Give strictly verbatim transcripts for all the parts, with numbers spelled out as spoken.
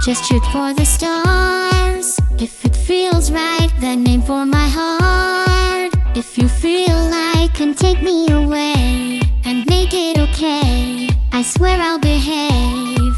Just shoot for the stars. If it feels right, then aim for my heart. If you feel like can take me away and make it okay, I swear I'll behave.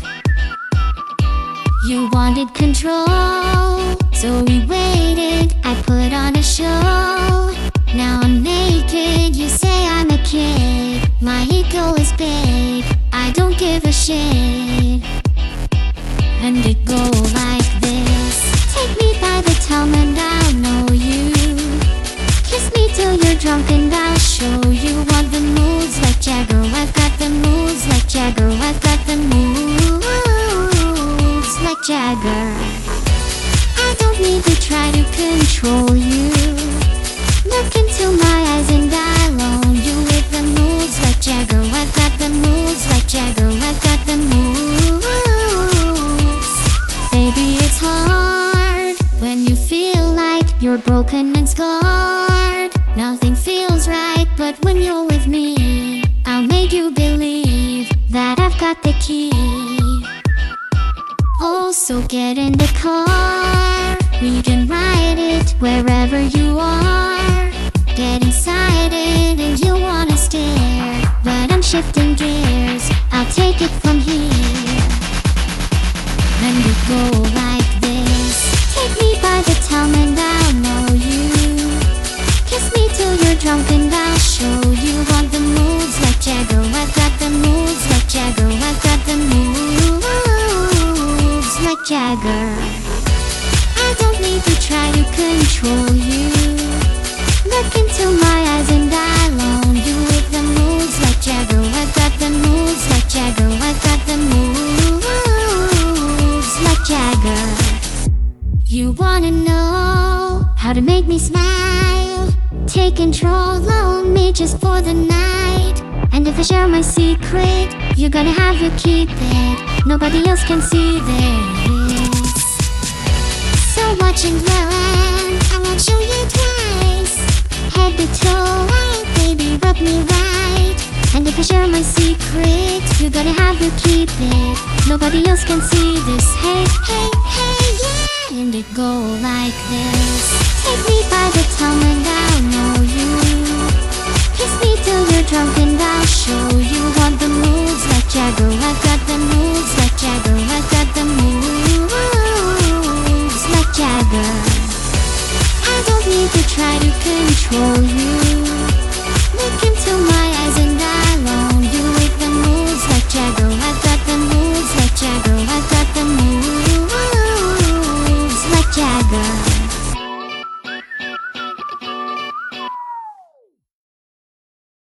You wanted control, so we waited. I put on a show. Now I'm naked, you say I'm a kid. My ego is big, I don't give a shit. And it go like this. Take me by the tongue and I'll know you. Kiss me till you're drunk and I'll show you. Want the moves like Jagger, I've got the moves like Jagger. I've got the moves like Jagger. I don't need to try to control you. Look into my eyes and I'll own you with the moves like Jagger. I've got the moves like Jagger. I've got the moves. Baby, it's hard when you feel like you're broken and scarred. Nothing feels right, but when you're with me, I'll make you believe that I've got the key. Oh, so get in the car, we can ride it wherever you are. Get inside it and you wanna stare, but I'm shifting gears, I'll take it from here. And we go like this. Take me by the tongue and I'll know you. Kiss me till you're drunk and I'll show you. Want the moves like Jagger, I've got the moves like Jagger. I've got the moves like Jagger. I don't need to try to control you. Look into my eyes and I'll own you with the moves like Jagger. I've got the moves like Jagger. I've got the moves like Jagger. You wanna know how to make me smile? Take control, own me just for the night. And if I share my secret, you're gonna have to keep it. Nobody else can see this. So watch and learn, I won't show you twice. Head to toe, right, baby, rub me right. And if I share my secret, you're gonna have to keep it. Nobody else can see this. Hey, hey, hey, yeah. And it go like this. Take me by the tongue and I'll know you. Kiss me till you're drunk and I'll show you. Want the moves like Jagger, I've got the moves like Jagger. I've got the moves like Jagger. I don't need to try to control you. Look into my eyes and I'll own you with the moves like Jagger. I've got the moves like Jagger. I've got the moves like Jagger.